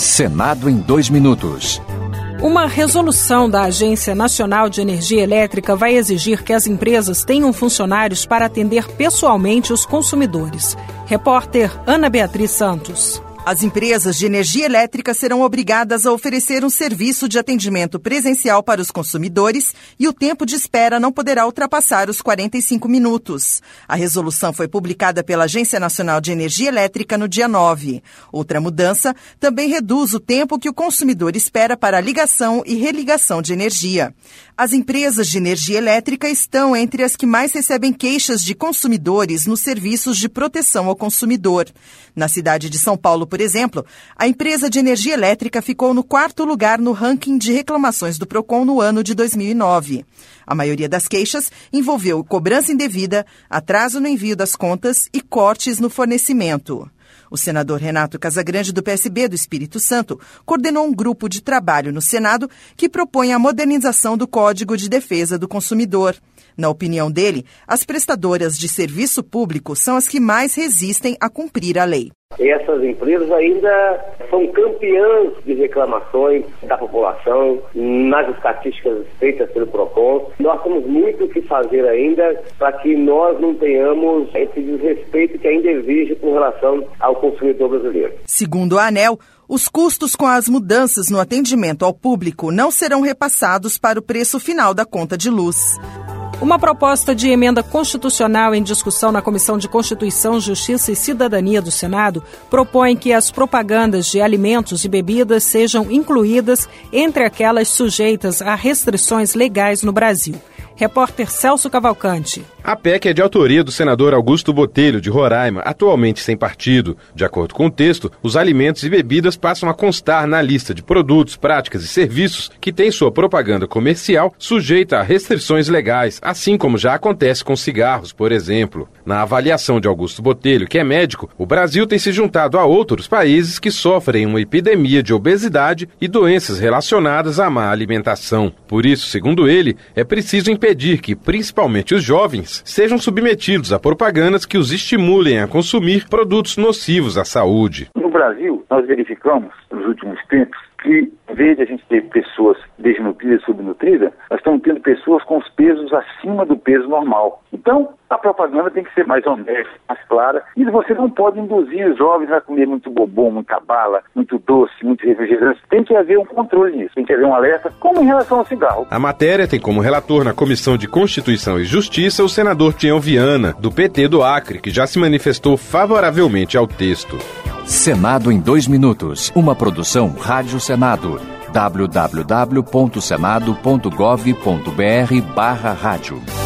Senado em 2 minutos. Uma resolução da Agência Nacional de Energia Elétrica vai exigir que as empresas tenham funcionários para atender pessoalmente os consumidores. Repórter Ana Beatriz Santos. As empresas de energia elétrica serão obrigadas a oferecer um serviço de atendimento presencial para os consumidores e o tempo de espera não poderá ultrapassar os 45 minutos. A resolução foi publicada pela Agência Nacional de Energia Elétrica no dia 9. Outra mudança também reduz o tempo que o consumidor espera para a ligação e religação de energia. As empresas de energia elétrica estão entre as que mais recebem queixas de consumidores nos serviços de proteção ao consumidor. Na cidade de São Paulo, por exemplo, a empresa de energia elétrica ficou no 4º lugar no ranking de reclamações do Procon no ano de 2009. A maioria das queixas envolveu cobrança indevida, atraso no envio das contas e cortes no fornecimento. O senador Renato Casagrande, do PSB do Espírito Santo, coordenou um grupo de trabalho no Senado que propõe a modernização do Código de Defesa do Consumidor. Na opinião dele, as prestadoras de serviço público são as que mais resistem a cumprir a lei. Essas empresas ainda são campeãs de reclamações da população, nas estatísticas feitas pelo Procon. Nós temos muito o que fazer ainda para que nós não tenhamos esse desrespeito que ainda existe com relação ao consumidor brasileiro. Segundo a ANEEL, os custos com as mudanças no atendimento ao público não serão repassados para o preço final da conta de luz. Uma proposta de emenda constitucional em discussão na Comissão de Constituição, Justiça e Cidadania do Senado propõe que as propagandas de alimentos e bebidas sejam incluídas entre aquelas sujeitas a restrições legais no Brasil. Repórter Celso Cavalcante. A PEC é de autoria do senador Augusto Botelho, de Roraima, atualmente sem partido. De acordo com o texto, os alimentos e bebidas passam a constar na lista de produtos, práticas e serviços que têm sua propaganda comercial sujeita a restrições legais, assim como já acontece com cigarros, por exemplo. Na avaliação de Augusto Botelho, que é médico, o Brasil tem se juntado a outros países que sofrem uma epidemia de obesidade e doenças relacionadas à má alimentação. Por isso, segundo ele, é preciso impedir que, principalmente os jovens, sejam submetidos a propagandas que os estimulem a consumir produtos nocivos à saúde. No Brasil, nós verificamos, nos últimos tempos, que, em vez de a gente ter pessoas desnutridas e subnutridas, nós estamos tendo pessoas com os pesos acima do peso normal. Então, a propaganda tem que ser mais honesta, mais clara, e você não pode induzir os jovens a comer muito bombom, muita bala, muito doce, muito refrigerante. Tem que haver um controle nisso, tem que haver um alerta, como em relação ao cigarro. A matéria tem como relator na Comissão de Constituição e Justiça o senador Tião Viana, do PT do Acre, que já se manifestou favoravelmente ao texto. Senado em 2 minutos. Uma produção Rádio Senado. www.senado.gov.br/rádio